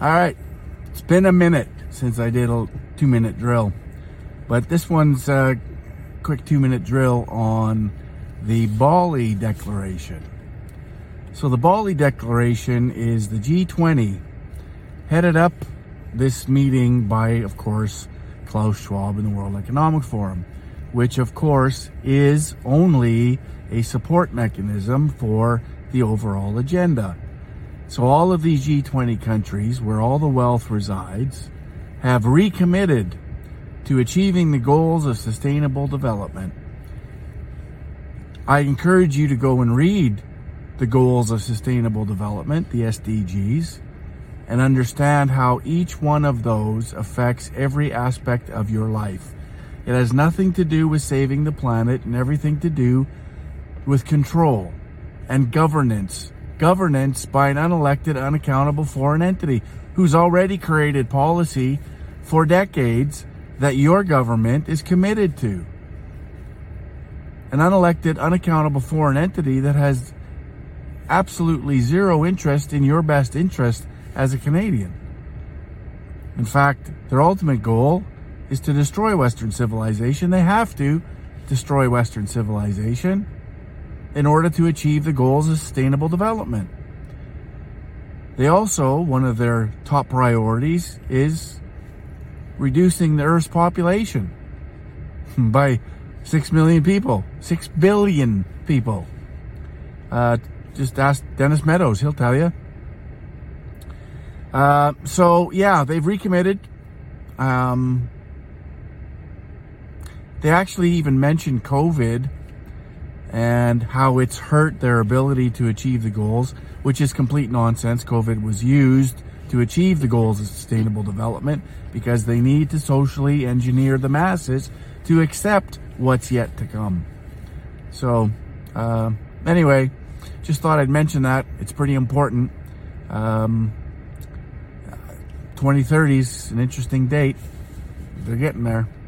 All right, it's been a minute since I did a 2-minute drill, but this one's a quick 2-minute drill on the Bali Declaration. So the Bali Declaration is the G20 headed up this meeting by, of course, Klaus Schwab and the World Economic Forum, which of course is only a support mechanism for the overall agenda. So all of these G20 countries, where all the wealth resides, have recommitted to achieving the goals of sustainable development. I encourage you to go and read the goals of sustainable development, the SDGs, and understand how each one of those affects every aspect of your life. It has nothing to do with saving the planet and everything to do with control and governance. Governance by an unelected, unaccountable foreign entity who's already created policy for decades that your government is committed to. An unelected, unaccountable foreign entity that has absolutely zero interest in your best interest as a Canadian. In fact, their ultimate goal is to destroy Western civilization. They have to destroy Western civilization in order to achieve the goals of sustainable development. They also, one of their top priorities is reducing the Earth's population by 6 million people, 6 billion people. Just ask Dennis Meadows, he'll tell you. So yeah, they've recommitted. They actually even mentioned COVID and how it's hurt their ability to achieve the goals, which is complete nonsense. COVID was used to achieve the goals of sustainable development because they need to socially engineer the masses to accept what's yet to come. So, anyway, just thought I'd mention that. It's pretty important. 2030 is an interesting date. They're getting there.